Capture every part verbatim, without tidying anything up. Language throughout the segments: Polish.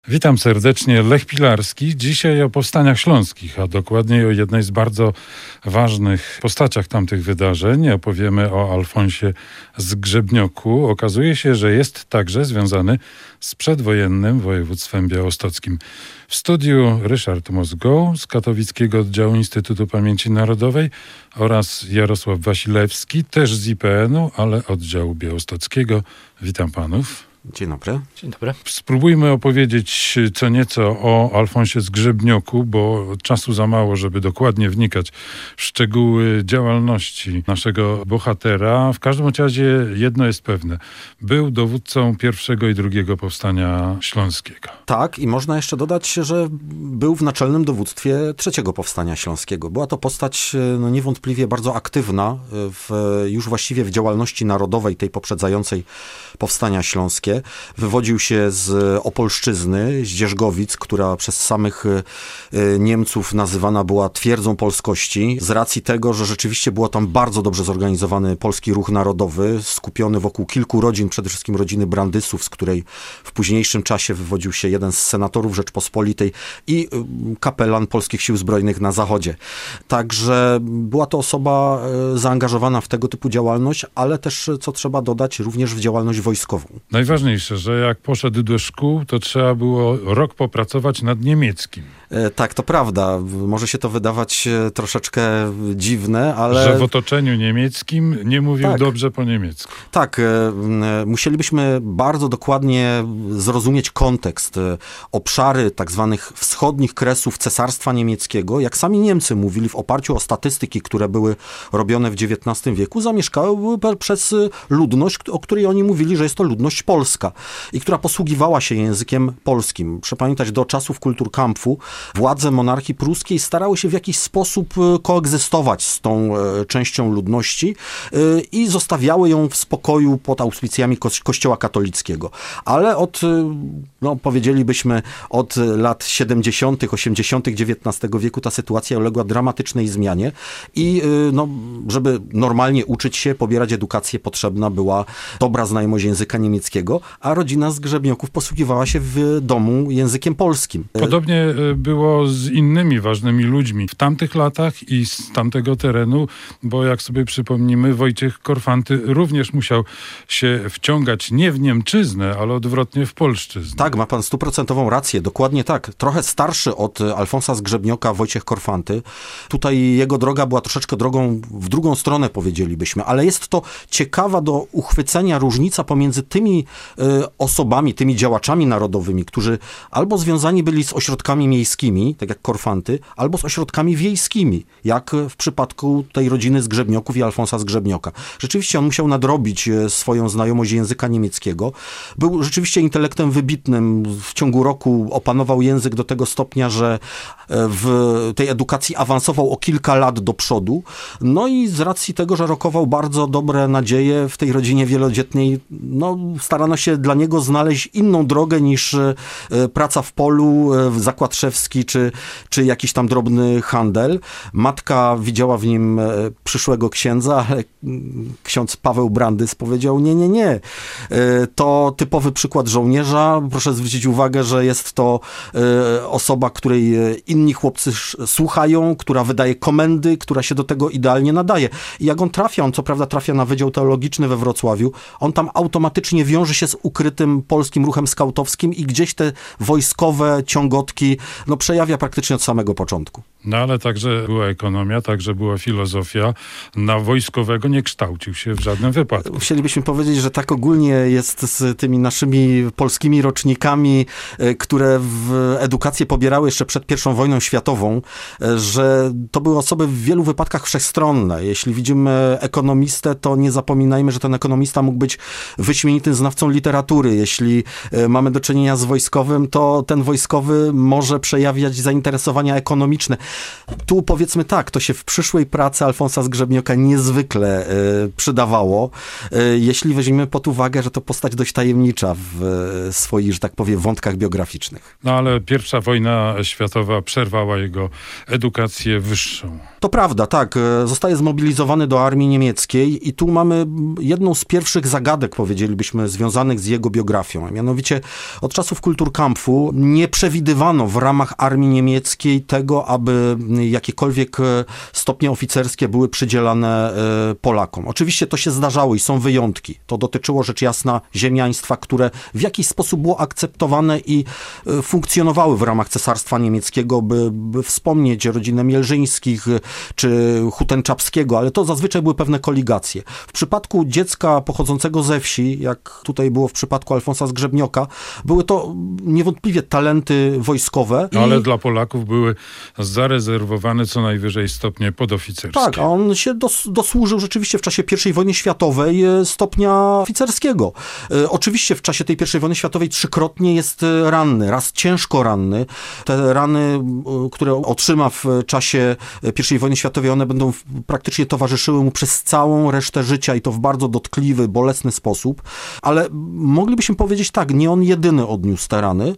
Witam serdecznie, Lech Pilarski. Dzisiaj o powstaniach śląskich, a dokładniej o jednej z bardzo ważnych postaciach tamtych wydarzeń. Opowiemy o Alfonsie Zgrzebnioku. Okazuje się, że jest także związany z przedwojennym województwem białostockim. W studiu Ryszard Mozgoł z katowickiego oddziału Instytutu Pamięci Narodowej oraz Jarosław Wasilewski, też z I P N-u, ale oddziału białostockiego. Witam panów. Dzień dobry. Dzień dobry. Spróbujmy opowiedzieć co nieco o Alfonsie Zgrzebnioku, bo czasu za mało, żeby dokładnie wnikać w szczegóły działalności naszego bohatera. W każdym razie jedno jest pewne. Był dowódcą pierwszego i drugiego powstania śląskiego. Tak, i można jeszcze dodać, że był w naczelnym dowództwie trzeciego powstania śląskiego. Była to postać no, niewątpliwie bardzo aktywna w, już właściwie w działalności narodowej, tej poprzedzającej powstania śląskie. Wywodził się z Opolszczyzny, z Dzierżgowic, która przez samych Niemców nazywana była twierdzą polskości, z racji tego, że rzeczywiście było tam bardzo dobrze zorganizowany polski ruch narodowy, skupiony wokół kilku rodzin, przede wszystkim rodziny Brandysów, z której w późniejszym czasie wywodził się jeden z senatorów Rzeczpospolitej i kapelan Polskich Sił Zbrojnych na Zachodzie. Także była to osoba zaangażowana w tego typu działalność, ale też, co trzeba dodać, również w działalność wojskową. Najważniejsze, że jak poszedł do szkół, to trzeba było rok popracować nad niemieckim. Tak, to prawda. Może się to wydawać troszeczkę dziwne, ale... Że w otoczeniu niemieckim nie mówił tak. dobrze po niemiecku. Tak, musielibyśmy bardzo dokładnie zrozumieć kontekst, obszary tak zwanych wschodnich kresów Cesarstwa Niemieckiego. Jak sami Niemcy mówili w oparciu o statystyki, które były robione w dziewiętnastym wieku, zamieszkały przez ludność, o której oni mówili, że jest to ludność polska i która posługiwała się językiem polskim. Proszę pamiętać, do czasów Kulturkampfu władze monarchii pruskiej starały się w jakiś sposób koegzystować z tą częścią ludności i zostawiały ją w spokoju pod auspicjami Kościoła katolickiego. Ale od, no powiedzielibyśmy, od lat siedemdziesiątych, osiemdziesiątych dziewiętnastego wieku ta sytuacja uległa dramatycznej zmianie i no, żeby normalnie uczyć się, pobierać edukację, potrzebna była dobra znajomość języka niemieckiego, a rodzina Zgrzebnioków posługiwała się w domu językiem polskim. Podobnie było z innymi ważnymi ludźmi w tamtych latach i z tamtego terenu, bo jak sobie przypomnimy, Wojciech Korfanty również musiał się wciągać nie w Niemczyznę, ale odwrotnie w polszczyznę. Tak, ma pan stuprocentową rację, dokładnie tak. Trochę starszy od Alfonsa Zgrzebnioka Wojciech Korfanty. Tutaj jego droga była troszeczkę drogą w drugą stronę, powiedzielibyśmy, ale jest to ciekawa do uchwycenia różnica pomiędzy tymi y, osobami, tymi działaczami narodowymi, którzy albo związani byli z ośrodkami miejskimi, tak jak Korfanty, albo z ośrodkami wiejskimi, jak w przypadku tej rodziny Zgrzebnioków i Alfonsa Zgrzebnioka. Rzeczywiście on musiał nadrobić swoją znajomość języka niemieckiego. Był rzeczywiście intelektem wybitnym. W ciągu roku opanował język do tego stopnia, że w tej edukacji awansował o kilka lat do przodu. No i z racji tego, że rokował bardzo dobre nadzieje w tej rodzinie wielodzietnej, no starano się dla niego znaleźć inną drogę niż praca w polu, zakład szewski czy, czy jakiś tam drobny handel. Matka widziała w nim przyszłego księdza, ale ksiądz Paweł Brandys powiedział nie, nie, nie. To typowy przykład żołnierza. Proszę zwrócić uwagę, że jest to osoba, której inni chłopcy słuchają, która wydaje komendy, która się do tego idealnie nadaje. I jak on trafia, on co prawda trafia na Wydział Teologiczny we Wrocławiu, on tam automatycznie wiąże się z ukrytym polskim ruchem skautowskim i gdzieś te wojskowe ciągotki no, przejawia praktycznie od samego początku. No ale także była ekonomia, także była filozofia. Na wojskowego nie kształcił się w żadnym wypadku. Chcielibyśmy powiedzieć, że tak ogólnie jest z tymi naszymi polskimi rocznikami, które w edukację pobierały jeszcze przed pierwszą wojną światową, że to były osoby w wielu wypadkach wszechstronne. Jeśli widzimy ekonomistę, to nie zapominajmy, że ten ekonomista mógł być wyśmienitym znawcą literatury. Jeśli mamy do czynienia z wojskowym, to ten wojskowy może przejawiać zainteresowania ekonomiczne. tu powiedzmy tak, to się w przyszłej pracy Alfonsa Zgrzebnioka niezwykle y, przydawało, y, jeśli weźmiemy pod uwagę, że to postać dość tajemnicza w y, swoich, że tak powiem, wątkach biograficznych. No ale pierwsza wojna światowa przerwała jego edukację wyższą. To prawda, tak. Zostaje zmobilizowany do armii niemieckiej i tu mamy jedną z pierwszych zagadek, powiedzielibyśmy, związanych z jego biografią. A mianowicie od czasów Kulturkampfu nie przewidywano w ramach armii niemieckiej tego, aby jakiekolwiek stopnie oficerskie były przydzielane Polakom. Oczywiście to się zdarzało i są wyjątki. To dotyczyło rzecz jasna ziemiaństwa, które w jakiś sposób było akceptowane i funkcjonowały w ramach Cesarstwa Niemieckiego, by, by wspomnieć rodzinę Mielżyńskich czy Hutenczapskiego, ale to zazwyczaj były pewne koligacje. W przypadku dziecka pochodzącego ze wsi, jak tutaj było w przypadku Alfonsa Zgrzebnioka, były to niewątpliwie talenty wojskowe. No, ale i... dla Polaków były zarezerwowane co najwyżej stopnie podoficerskie. Tak, a on się dos, dosłużył rzeczywiście w czasie pierwszej wojny światowej stopnia oficerskiego. E, oczywiście w czasie tej pierwszej wojny światowej trzykrotnie jest ranny, raz ciężko ranny. Te rany, które otrzyma w czasie pierwszej wojny światowej, one będą praktycznie towarzyszyły mu przez całą resztę życia i to w bardzo dotkliwy, bolesny sposób, ale moglibyśmy powiedzieć tak, nie on jedyny odniósł te rany,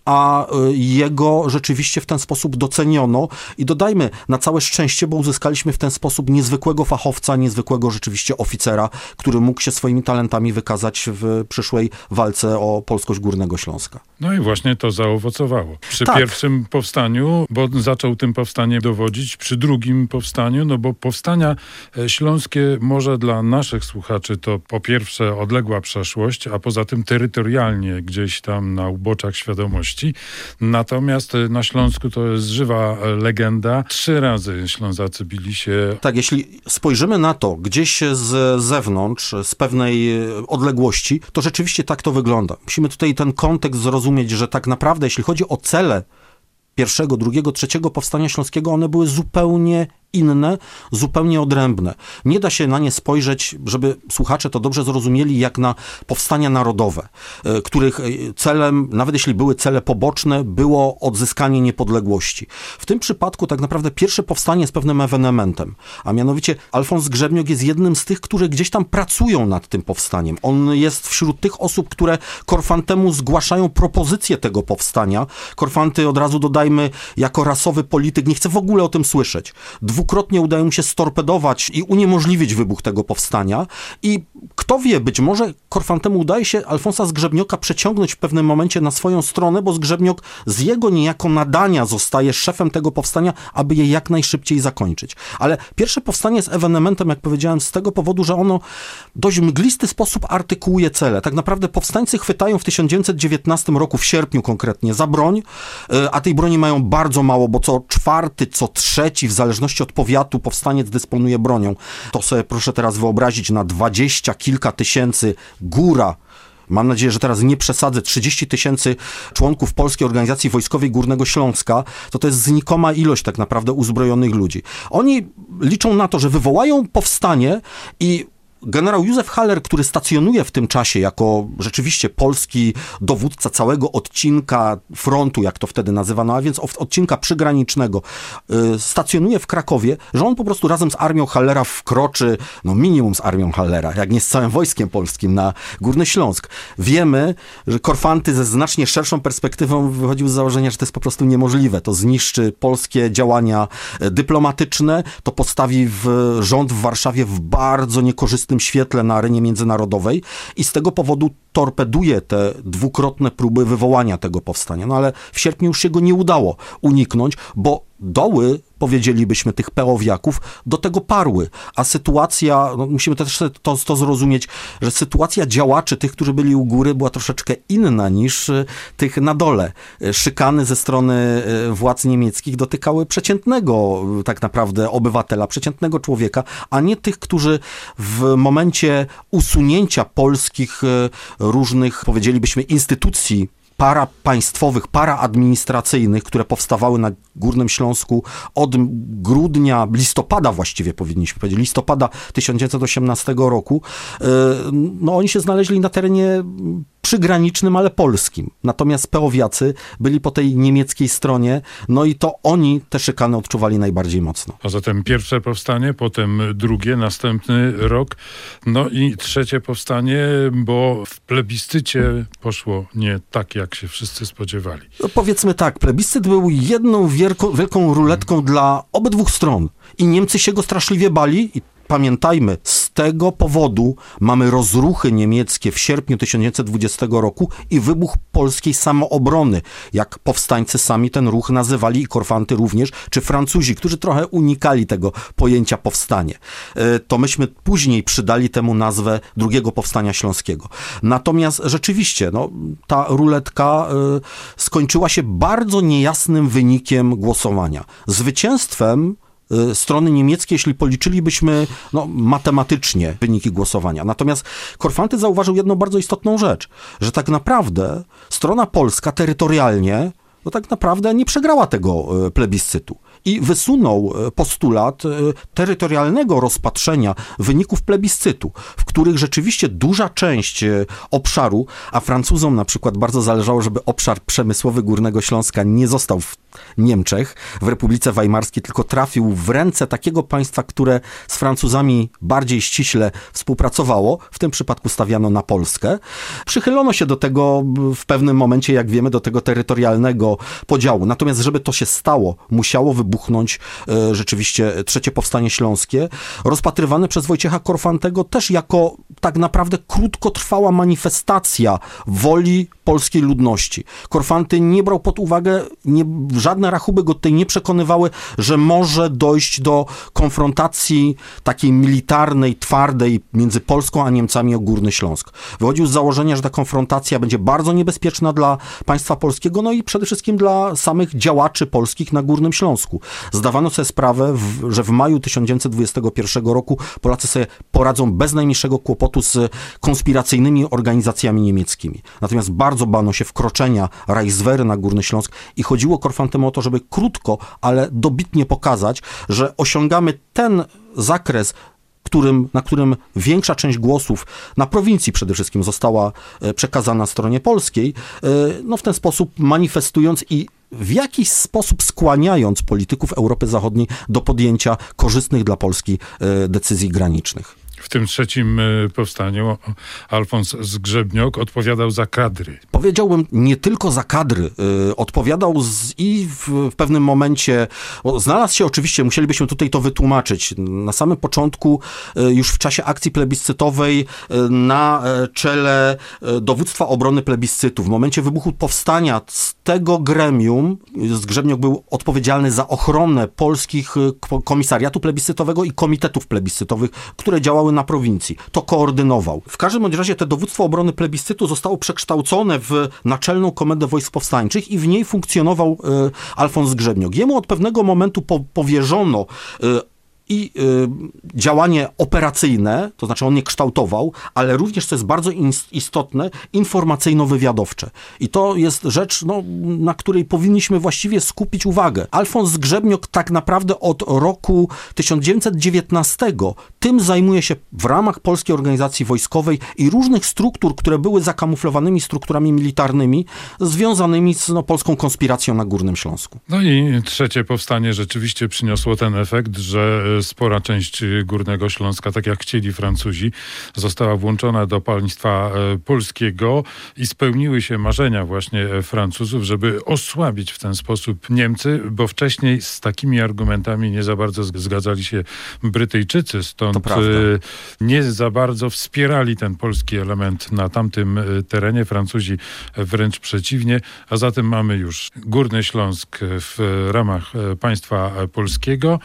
a jego rzeczywiście w ten sposób doceniono i dodajmy, na całe szczęście, bo uzyskaliśmy w ten sposób niezwykłego fachowca, niezwykłego rzeczywiście oficera, który mógł się swoimi talentami wykazać w przyszłej walce o polskość Górnego Śląska. No i właśnie to zaowocowało. Przy tak. pierwszym powstaniu, bo zaczął tym powstaniem dowodzić, przy drugim powstaniu, no bo powstania śląskie może dla naszych słuchaczy to po pierwsze odległa przeszłość, a poza tym terytorialnie gdzieś tam na uboczach świadomości. Natomiast na Śląsku to jest żywa legenda. Trzy razy Ślązacy bili się. Tak, jeśli spojrzymy na to gdzieś z zewnątrz, z pewnej odległości, to rzeczywiście tak to wygląda. Musimy tutaj ten kontekst zrozumieć, że tak naprawdę, jeśli chodzi o cele pierwszego, drugiego, trzeciego powstania śląskiego, one były zupełnie inne, zupełnie odrębne. Nie da się na nie spojrzeć, żeby słuchacze to dobrze zrozumieli, jak na powstania narodowe, których celem, nawet jeśli były cele poboczne, było odzyskanie niepodległości. W tym przypadku tak naprawdę pierwsze powstanie jest pewnym ewenementem, a mianowicie Alfons Zgrzebniok jest jednym z tych, którzy gdzieś tam pracują nad tym powstaniem. On jest wśród tych osób, które Korfantemu zgłaszają propozycję tego powstania. Korfanty, od razu dodajmy, jako rasowy polityk nie chce w ogóle o tym słyszeć. Dwukrotnie udaje mu się storpedować i uniemożliwić wybuch tego powstania i kto wie, być może Korfantemu udaje się Alfonsa Zgrzebnioka przeciągnąć w pewnym momencie na swoją stronę, bo Zgrzebniok z jego niejako nadania zostaje szefem tego powstania, aby je jak najszybciej zakończyć. Ale pierwsze powstanie jest ewenementem, jak powiedziałem, z tego powodu, że ono w dość mglisty sposób artykułuje cele. Tak naprawdę powstańcy chwytają w tysiąc dziewięćset dziewiętnastym roku, w sierpniu konkretnie, za broń, a tej broni mają bardzo mało, bo co czwarty, co trzeci, w zależności od powiatu, powstaniec dysponuje bronią. To sobie proszę teraz wyobrazić na dwadzieścia kilka tysięcy góra. Mam nadzieję, że teraz nie przesadzę, trzydzieści tysięcy członków Polskiej Organizacji Wojskowej Górnego Śląska, to to jest znikoma ilość tak naprawdę uzbrojonych ludzi. Oni liczą na to, że wywołają powstanie i generał Józef Haller, który stacjonuje w tym czasie jako rzeczywiście polski dowódca całego odcinka frontu, jak to wtedy nazywano, a więc odcinka przygranicznego, stacjonuje w Krakowie, że on po prostu razem z armią Hallera wkroczy, no minimum z armią Hallera, jak nie z całym wojskiem polskim na Górny Śląsk. Wiemy, że Korfanty ze znacznie szerszą perspektywą wychodził z założenia, że to jest po prostu niemożliwe. To zniszczy polskie działania dyplomatyczne, to postawi w rząd w Warszawie w bardzo niekorzystnym świetle na arenie międzynarodowej i z tego powodu torpeduje te dwukrotne próby wywołania tego powstania. No ale w sierpniu już się go nie udało uniknąć, bo doły, powiedzielibyśmy, tych peowiaków do tego parły. A sytuacja, no musimy też to, to zrozumieć, że sytuacja działaczy, tych, którzy byli u góry, była troszeczkę inna niż tych na dole. Szykany ze strony władz niemieckich dotykały przeciętnego tak naprawdę obywatela, przeciętnego człowieka, a nie tych, którzy w momencie usunięcia polskich różnych, powiedzielibyśmy, instytucji parapaństwowych, paraadministracyjnych, które powstawały na Górnym Śląsku od grudnia, listopada właściwie powinniśmy powiedzieć, listopada tysiąc dziewięćset osiemnastego roku, no oni się znaleźli na terenie przygranicznym, ale polskim. Natomiast peowiacy byli po tej niemieckiej stronie, no i to oni te szykany odczuwali najbardziej mocno. A zatem pierwsze powstanie, potem drugie, następny rok, no i trzecie powstanie, bo w plebiscycie poszło nie tak, jak się wszyscy spodziewali. No powiedzmy tak, plebiscyt był jedną wielką, wielką ruletką hmm. dla obydwu stron i Niemcy się go straszliwie bali i pamiętajmy, z tego powodu mamy rozruchy niemieckie w sierpniu tysiąc dziewięćset dwudziestego roku i wybuch polskiej samoobrony, jak powstańcy sami ten ruch nazywali i Korfanty również, czy Francuzi, którzy trochę unikali tego pojęcia powstanie. To myśmy później przydali temu nazwę drugiego powstania śląskiego. Natomiast rzeczywiście, no, ta ruletka y, skończyła się bardzo niejasnym wynikiem głosowania. Zwycięstwem strony niemieckiej, jeśli policzylibyśmy no, matematycznie wyniki głosowania. Natomiast Korfanty zauważył jedną bardzo istotną rzecz, że tak naprawdę strona polska terytorialnie no tak naprawdę nie przegrała tego plebiscytu. I wysunął postulat terytorialnego rozpatrzenia wyników plebiscytu, w których rzeczywiście duża część obszaru, a Francuzom na przykład bardzo zależało, żeby obszar przemysłowy Górnego Śląska nie został w Niemczech, w Republice Weimarskiej, tylko trafił w ręce takiego państwa, które z Francuzami bardziej ściśle współpracowało. W tym przypadku stawiano na Polskę. Przychylono się do tego w pewnym momencie, jak wiemy, do tego terytorialnego podziału. Natomiast, żeby to się stało, musiało wybuchnąć e, rzeczywiście trzecie powstanie śląskie, rozpatrywane przez Wojciecha Korfantego też jako tak naprawdę krótkotrwała manifestacja woli polskiej ludności. Korfanty nie brał pod uwagę, nie, żadne rachuby go tutaj nie przekonywały, że może dojść do konfrontacji takiej militarnej, twardej między Polską a Niemcami o Górny Śląsk. Wychodził z założenia, że ta konfrontacja będzie bardzo niebezpieczna dla państwa polskiego, no i przede wszystkim dla samych działaczy polskich na Górnym Śląsku. Zdawano sobie sprawę, w, że w maju tysiąc dziewięćset dwudziestego pierwszego roku Polacy sobie poradzą bez najmniejszego kłopotu z konspiracyjnymi organizacjami niemieckimi. Natomiast bardzo bano się wkroczenia Reichswehry na Górny Śląsk i chodziło Korfantemu o to, żeby krótko, ale dobitnie pokazać, że osiągamy ten zakres, którym, na którym większa część głosów na prowincji przede wszystkim została przekazana stronie polskiej, no w ten sposób manifestując i w jakiś sposób skłaniając polityków Europy Zachodniej do podjęcia korzystnych dla Polski decyzji granicznych. W tym trzecim powstaniu Alfons Zgrzebniok odpowiadał za kadry. Powiedziałbym nie tylko za kadry. Yy, odpowiadał z, i w, w pewnym momencie, bo znalazł się oczywiście, musielibyśmy tutaj to wytłumaczyć, na samym początku, yy, już w czasie akcji plebiscytowej, yy, na yy, czele yy, dowództwa obrony plebiscytu. W momencie wybuchu powstania z tego gremium Zgrzebniok był odpowiedzialny za ochronę polskich yy, komisariatu plebiscytowego i komitetów plebiscytowych, które działały na prowincji. To koordynował. W każdym bądź razie to dowództwo obrony plebiscytu zostało przekształcone w Naczelną Komendę Wojsk Powstańczych i w niej funkcjonował y, Alfons Zgrzebniok. Jemu od pewnego momentu po, powierzono y, i y, działanie operacyjne, to znaczy on nie kształtował, ale również, co jest bardzo istotne, informacyjno-wywiadowcze. I to jest rzecz, no, na której powinniśmy właściwie skupić uwagę. Alfons Zgrzebniok tak naprawdę od roku tysiąc dziewięćset dziewiętnastego tym zajmuje się w ramach Polskiej Organizacji Wojskowej i różnych struktur, które były zakamuflowanymi strukturami militarnymi, związanymi z no, polską konspiracją na Górnym Śląsku. No i trzecie powstanie rzeczywiście przyniosło ten efekt, że spora część Górnego Śląska, tak jak chcieli Francuzi, została włączona do państwa polskiego i spełniły się marzenia właśnie Francuzów, żeby osłabić w ten sposób Niemcy, bo wcześniej z takimi argumentami nie za bardzo zgadzali się Brytyjczycy, stąd nie za bardzo wspierali ten polski element na tamtym terenie. Francuzi wręcz przeciwnie, a zatem mamy już Górny Śląsk w ramach państwa polskiego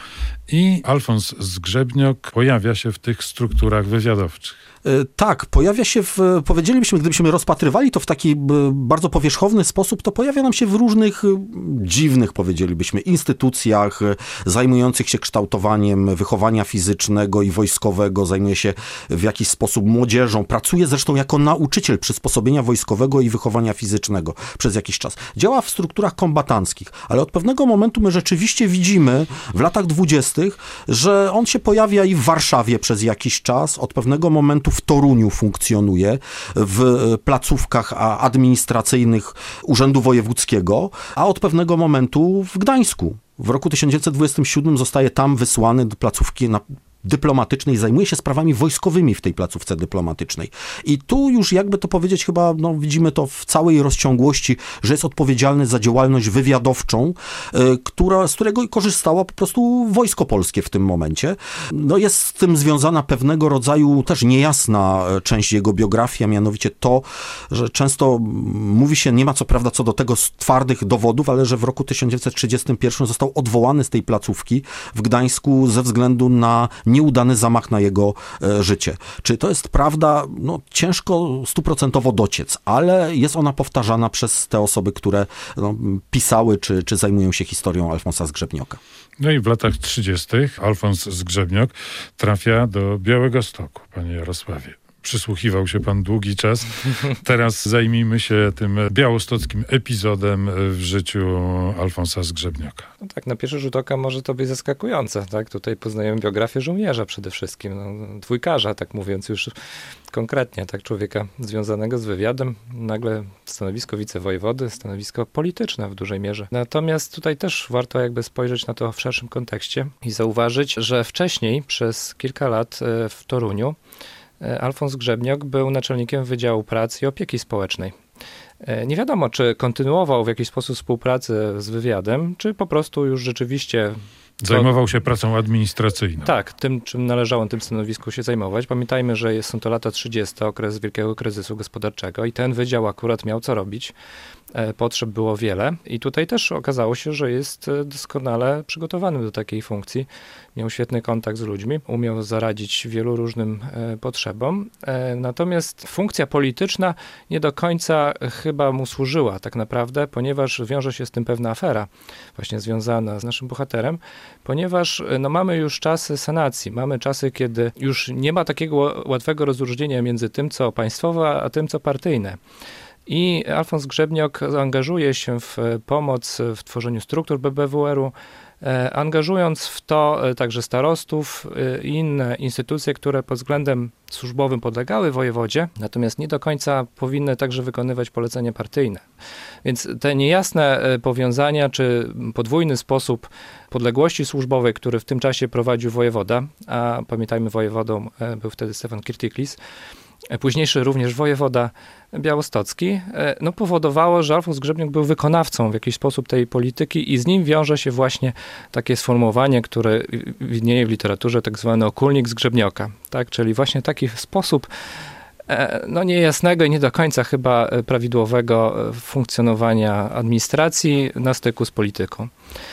i Alfons Zgrzebniok pojawia się w tych strukturach wywiadowczych. Tak, pojawia się w, powiedzielibyśmy, gdybyśmy rozpatrywali to w taki bardzo powierzchowny sposób, to pojawia nam się w różnych dziwnych, powiedzielibyśmy, instytucjach zajmujących się kształtowaniem wychowania fizycznego i wojskowego, zajmuje się w jakiś sposób młodzieżą, pracuje zresztą jako nauczyciel przysposobienia wojskowego i wychowania fizycznego przez jakiś czas. Działa w strukturach kombatanckich, ale od pewnego momentu my rzeczywiście widzimy w latach dwudziestych, że on się pojawia i w Warszawie przez jakiś czas, od pewnego momentu w Toruniu funkcjonuje, w placówkach administracyjnych Urzędu Wojewódzkiego, a od pewnego momentu w Gdańsku. W roku tysiąc dziewięćset dwudziestym siódmym zostaje tam wysłany do placówki na dyplomatycznej, zajmuje się sprawami wojskowymi w tej placówce dyplomatycznej. I tu już, jakby to powiedzieć, chyba no, widzimy to w całej rozciągłości, że jest odpowiedzialny za działalność wywiadowczą, y, która, z którego korzystało po prostu Wojsko Polskie w tym momencie. No, jest z tym związana pewnego rodzaju też niejasna część jego biografii, a mianowicie to, że często mówi się, nie ma co prawda co do tego twardych dowodów, ale że w roku tysiąc dziewięćset trzydziestym pierwszym został odwołany z tej placówki w Gdańsku ze względu na nieudany zamach na jego e, życie. Czy to jest prawda? No, ciężko stuprocentowo dociec, ale jest ona powtarzana przez te osoby, które no, pisały czy, czy zajmują się historią Alfonsa Zgrzebnioka. No i w latach trzydziestych Alfons Zgrzebniok trafia do Białegostoku, panie Jarosławie. Przysłuchiwał się pan długi czas. Teraz zajmijmy się tym białostockim epizodem w życiu Alfonsa Zgrzebnioka. No tak, na pierwszy rzut oka może to być zaskakujące. Tak? Tutaj poznajemy biografię żołnierza przede wszystkim, no, dwójkarza, tak mówiąc już konkretnie, tak, człowieka związanego z wywiadem. Nagle stanowisko wicewojewody, stanowisko polityczne w dużej mierze. Natomiast tutaj też warto jakby spojrzeć na to w szerszym kontekście i zauważyć, że wcześniej przez kilka lat w Toruniu Alfons Zgrzebniok był naczelnikiem Wydziału Pracy i Opieki Społecznej. Nie wiadomo, czy kontynuował w jakiś sposób współpracę z wywiadem, czy po prostu już rzeczywiście... Zajmował się pracą administracyjną. Tak, tym, czym należało na tym stanowisku się zajmować. Pamiętajmy, że są to lata trzydzieste, okres wielkiego kryzysu gospodarczego i ten wydział akurat miał co robić. Potrzeb było wiele i tutaj też okazało się, że jest doskonale przygotowany do takiej funkcji. Miał świetny kontakt z ludźmi, umiał zaradzić wielu różnym potrzebom. Natomiast funkcja polityczna nie do końca chyba mu służyła tak naprawdę, ponieważ wiąże się z tym pewna afera właśnie związana z naszym bohaterem, ponieważ no, mamy już czasy sanacji, mamy czasy, kiedy już nie ma takiego łatwego rozróżnienia między tym, co państwowe, a tym, co partyjne. I Alfons Zgrzebniok angażuje się w pomoc w tworzeniu struktur B B W R-u, angażując w to także starostów i inne instytucje, które pod względem służbowym podlegały wojewodzie, natomiast nie do końca powinny także wykonywać polecenia partyjne. Więc te niejasne powiązania, czy podwójny sposób podległości służbowej, który w tym czasie prowadził wojewoda, a pamiętajmy, wojewodą był wtedy Stefan Kirtiklis, późniejszy również wojewoda białostocki, no powodowało, że Alfons Zgrzebniok był wykonawcą w jakiś sposób tej polityki i z nim wiąże się właśnie takie sformułowanie, które widnieje w literaturze, tak zwany okulnik Zgrzebnioka, tak? Czyli właśnie taki sposób no niejasnego i nie do końca chyba prawidłowego funkcjonowania administracji na styku z polityką.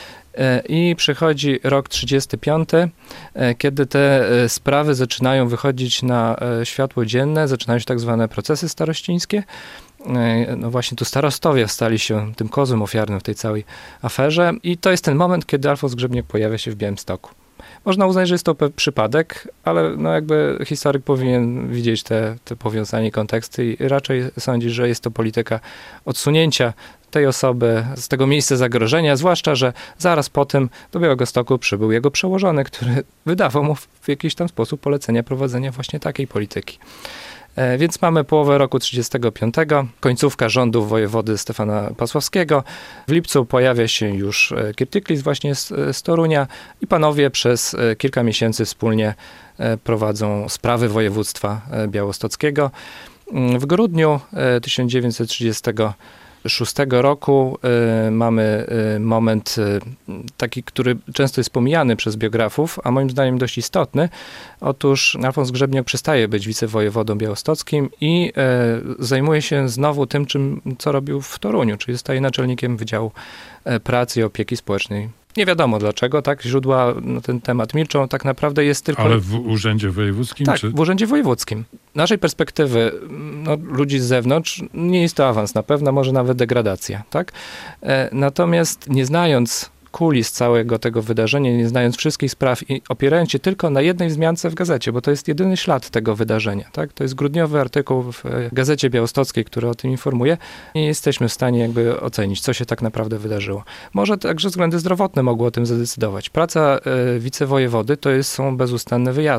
I przychodzi rok trzydziesty piąty, kiedy te sprawy zaczynają wychodzić na światło dzienne, zaczynają się tak zwane procesy starościńskie. No właśnie tu starostowie stali się tym kozłem ofiarnym w tej całej aferze i to jest ten moment, kiedy Alfons Zgrzebniok pojawia się w Białymstoku. Można uznać, że jest to przypadek, ale no jakby historyk powinien widzieć te, te powiązania i konteksty i raczej sądzić, że jest to polityka odsunięcia tej osoby z tego miejsca zagrożenia, zwłaszcza, że zaraz po tym do Białegostoku przybył jego przełożony, który wydawał mu w jakiś tam sposób polecenia prowadzenia właśnie takiej polityki. Więc mamy połowę roku trzydziestego piątego, końcówka rządów wojewody Stefana Pasławskiego. W lipcu pojawia się już Kirtiklis właśnie z, z Torunia i panowie przez kilka miesięcy wspólnie prowadzą sprawy województwa białostockiego. W grudniu tysiąc dziewięćset trzydziestego szóstego roku y, mamy y, moment y, taki, który często jest pomijany przez biografów, a moim zdaniem dość istotny. Otóż Alfons Zgrzebniok przestaje być wicewojewodą białostockim i y, zajmuje się znowu tym, czym, co robił w Toruniu, czyli zostaje naczelnikiem Wydziału Pracy i Opieki Społecznej. Nie wiadomo dlaczego, tak? Źródła na ten temat milczą. Tak naprawdę jest tylko... Ale w Urzędzie Wojewódzkim? Tak, czy... w Urzędzie Wojewódzkim. Z naszej perspektywy, no, ludzi z zewnątrz, nie jest to awans na pewno, może nawet degradacja, tak? E, natomiast nie znając kulis całego tego wydarzenia, nie znając wszystkich spraw i opierając się tylko na jednej wzmiance w gazecie, bo to jest jedyny ślad tego wydarzenia, tak? To jest grudniowy artykuł w Gazecie Białostockiej, który o tym informuje. Nie jesteśmy w stanie jakby ocenić, co się tak naprawdę wydarzyło. Może także względy zdrowotne mogły o tym zadecydować. Praca y, wicewojewody to jest, są bezustanne wyjazdy.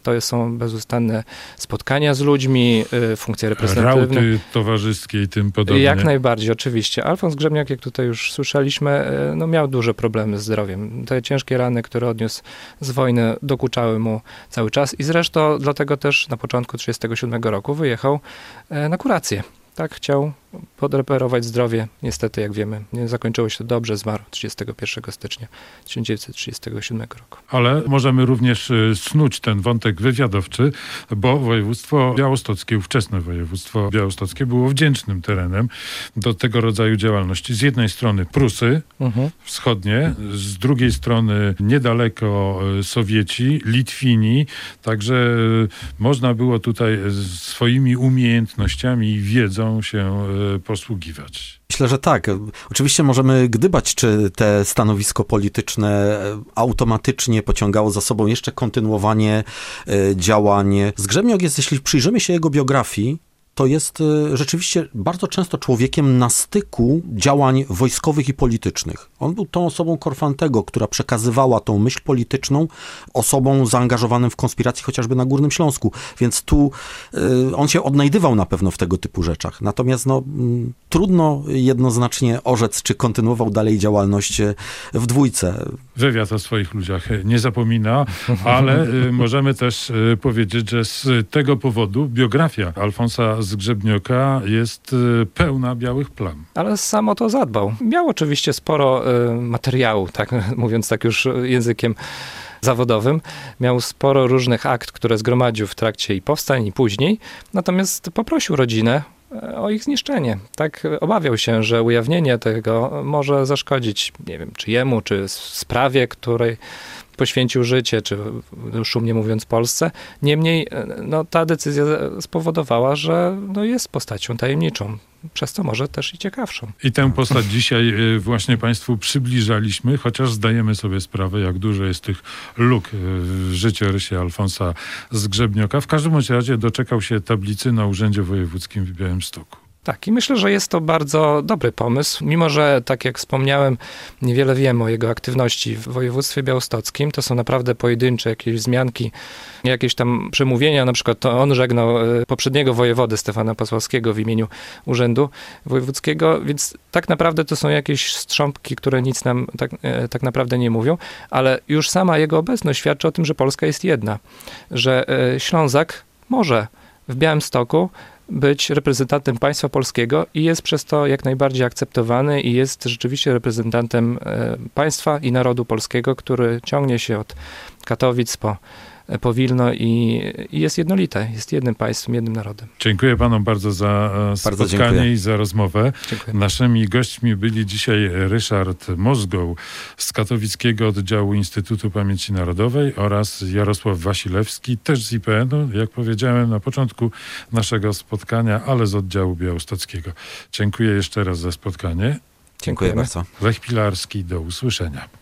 to są bezustanne spotkania z ludźmi, funkcje reprezentatywne. Rauty towarzyskie i tym podobnie. Jak najbardziej, oczywiście. Alfons Grzebniak, jak tutaj już słyszeliśmy, no miał duże problemy z zdrowiem. Te ciężkie rany, które odniósł z wojny, dokuczały mu cały czas i zresztą dlatego też na początku tysiąc dziewięćset trzydziestego siódmego roku wyjechał na kurację. Tak, chciał podreperować zdrowie. Niestety, jak wiemy, nie zakończyło się to dobrze. Zmarł trzydziestego pierwszego stycznia tysiąc dziewięćset trzydziestego siódmego roku. Ale możemy również snuć ten wątek wywiadowczy, bo województwo białostockie, ówczesne województwo białostockie było wdzięcznym terenem do tego rodzaju działalności. Z jednej strony Prusy mhm. wschodnie, z drugiej strony niedaleko Sowieci, Litwini, także można było tutaj swoimi umiejętnościami i wiedzą się posługiwać. Myślę, że tak. Oczywiście możemy gdybać, czy te stanowisko polityczne automatycznie pociągało za sobą jeszcze kontynuowanie działań. Zgrzebniok jest, jeśli przyjrzymy się jego biografii, to jest rzeczywiście bardzo często człowiekiem na styku działań wojskowych i politycznych. On był tą osobą Korfantego, która przekazywała tą myśl polityczną osobom zaangażowanym w konspiracje chociażby na Górnym Śląsku. Więc tu y, on się odnajdywał na pewno w tego typu rzeczach. Natomiast no, m, trudno jednoznacznie orzec, czy kontynuował dalej działalność w dwójce. Wywiad o swoich ludziach nie zapomina, ale y, możemy też y, powiedzieć, że z tego powodu biografia Alfonsa Zgrzebnioka jest y, pełna białych plam. Ale sam o to zadbał. Miał oczywiście sporo y, materiału, tak mówiąc tak już językiem zawodowym. Miał sporo różnych akt, które zgromadził w trakcie i powstań, i później. Natomiast poprosił rodzinę o ich zniszczenie. Tak obawiał się, że ujawnienie tego może zaszkodzić, nie wiem, czy jemu, czy sprawie, której poświęcił życie, czy szumnie mówiąc Polsce. Niemniej no, ta decyzja spowodowała, że no, jest postacią tajemniczą. Przez to może też i ciekawszą. I tę postać dzisiaj właśnie Państwu przybliżaliśmy, chociaż zdajemy sobie sprawę, jak dużo jest tych luk w życiorysie Alfonsa Zgrzebnioka. W każdym razie doczekał się tablicy na Urzędzie Wojewódzkim w Białymstoku. Tak, i myślę, że jest to bardzo dobry pomysł, mimo że, tak jak wspomniałem, niewiele wiemy o jego aktywności w województwie białostockim. To są naprawdę pojedyncze jakieś wzmianki, jakieś tam przemówienia, na przykład to on żegnał poprzedniego wojewodę Stefana Pasławskiego w imieniu Urzędu Wojewódzkiego, więc tak naprawdę to są jakieś strząpki, które nic nam tak, tak naprawdę nie mówią, ale już sama jego obecność świadczy o tym, że Polska jest jedna, że Ślązak może w Białymstoku być reprezentantem państwa polskiego i jest przez to jak najbardziej akceptowany i jest rzeczywiście reprezentantem państwa i narodu polskiego, który ciągnie się od Katowic po, po Wilno i, i jest jednolite, jest jednym państwem, jednym narodem. Dziękuję panom bardzo za bardzo spotkanie dziękuję. i za rozmowę. Dziękuję. Naszymi gośćmi byli dzisiaj Ryszard Mozgoł z katowickiego oddziału Instytutu Pamięci Narodowej oraz Jarosław Wasilewski, też z I P N-u, jak powiedziałem na początku naszego spotkania, ale z oddziału białostockiego. Dziękuję jeszcze raz za spotkanie. Dziękuję bardzo. Lech Pilarski, do usłyszenia.